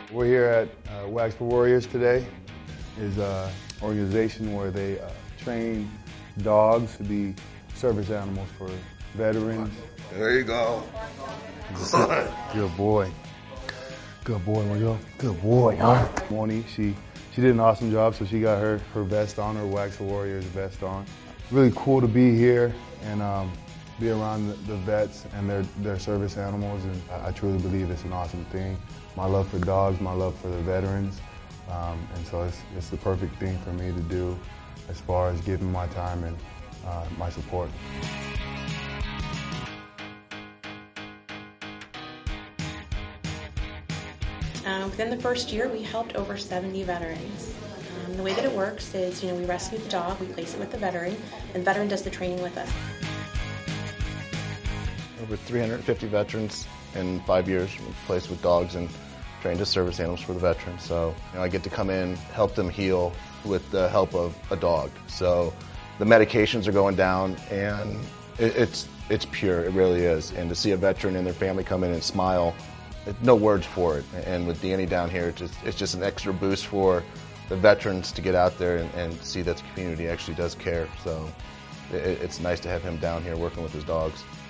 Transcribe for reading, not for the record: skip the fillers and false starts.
We're here at Wags for Warriors today. Is an organization where they train dogs to be service animals for veterans. There you go. Good boy. Good boy, wanna go? Good boy, huh? Moni, she did an awesome job, so she got her vest on, her Wags for Warriors vest on. Really cool to be here and be around the vets and their service animals, and I truly believe it's an awesome thing. My love for dogs, my love for the veterans, and so it's the perfect thing for me to do as far as giving my time and my support. Within the first year, we helped over 70 veterans. The way that it works is, we rescue the dog, we place it with the veteran, and the veteran does the training with us. Over 350 veterans in 5 years we've placed with dogs and trained as service animals for the veterans. So I get to come in, help them heal with the help of a dog. So the medications are going down, and it's pure, it really is. And to see a veteran and their family come in and smile, no words for it. And with Danny down here, it's just an extra boost for the veterans to get out there and see that the community actually does care. So it's nice to have him down here working with his dogs.